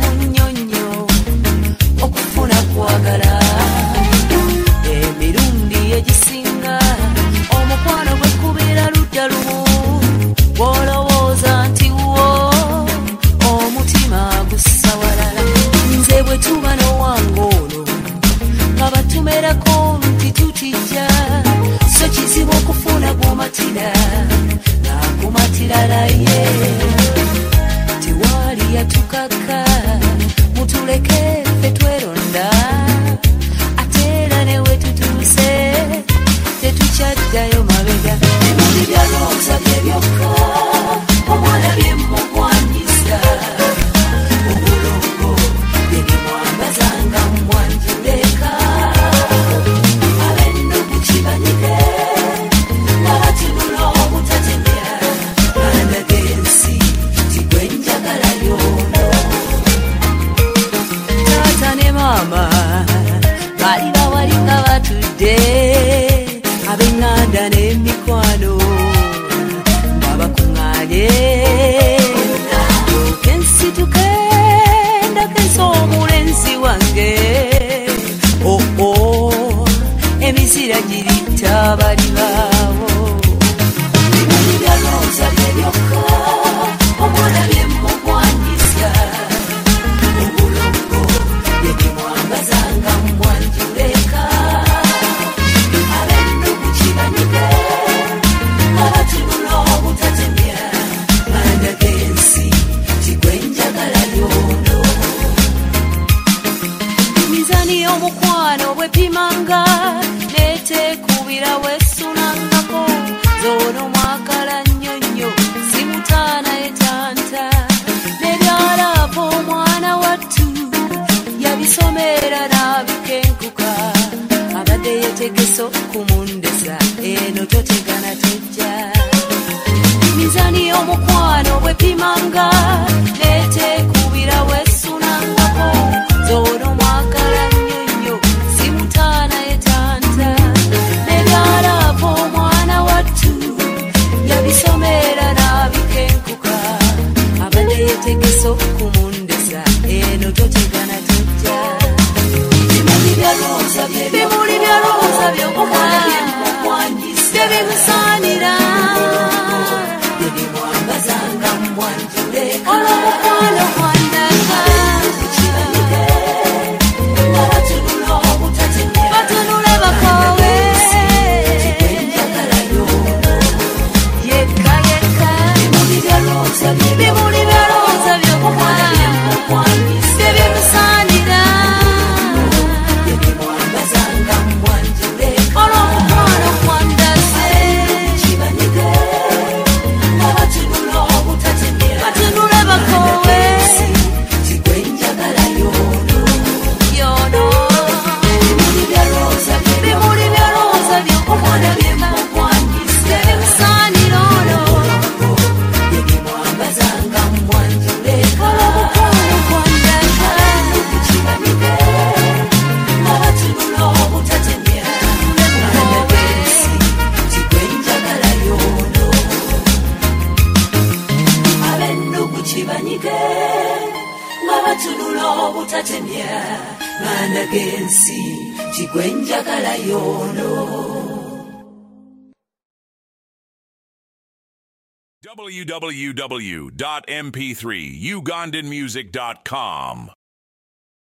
bunyonyo okufuna kwagala emirundi egisinga omukwano gwe kubeera ludda lumu bw'olowooza nti wo omutima gussa walala nze bwe tuba n'owange ono nga batumerako nti tutijja so kizibu okufuna gw'omatira nakumatira laye tewali yatukaka mutuleke ffe tweronda ate era newe tutuuse tetukyaddayo mabega ebuli byalowooza bye byokka omwana byemmugwanyiza obulongo byebimwambazanga mwanjuleka abenno kukibanyike nga batunula obutatemya andagensi tigwenjagala yono taata ne maama bali bawali nga batudde ab'eŋŋanda n'emikwano nga bakuŋŋaanye okensituke ndakensa omulenzi wange emizira giritta bali baawo ebuli byalowooza bye byokka omwana byemmugwanyiza obulongo byebimwambazanga mwanjuleka abenno kukibanyike nga batunula obutatemya andagensi tigwenjagala yono mizani y'omukwano bwepimanga netekubira wesunangako zono mwakala nnyonnyo simutaana etanta nebyalaapo omwana wattu yabisomera n'abikenkuka abadde yetegese okumundesa eno totegana tojja mizani y'omukwano bwepimanga netekubira wesunangako zono mwakala nnyonnyo simutaana etanta nebyalaapo omwana wattu yabisomera n'abikenkuka abadde yetegese okumundesa eno totegana tojja bimuli byalowooza byokka tebimusaanira byebimwambazanga mwanjuleka olw'omukwano gwandaga nga batunula obutatemya batunule bakoowe tigwenjagala yono yekka yekka bimuli byalowooza byokka tebimusaanira byebimwambazanga mwanjuleka olw'omukwano gwandaze kibanyige nga batunula obutatemya batunule bakoowe tigwenjagala yono bimuli byalowooza byokka tebimusaanira ono byebimwambazanga mwanjuleka olw'omukwano gwandaga kibanyige nga batunula obutatemya andagensi tigwenjagala yono abenno kukibanyige nga batunula obutatemya andagensi tigwenjagala yono www.mp3ugandanmusic.com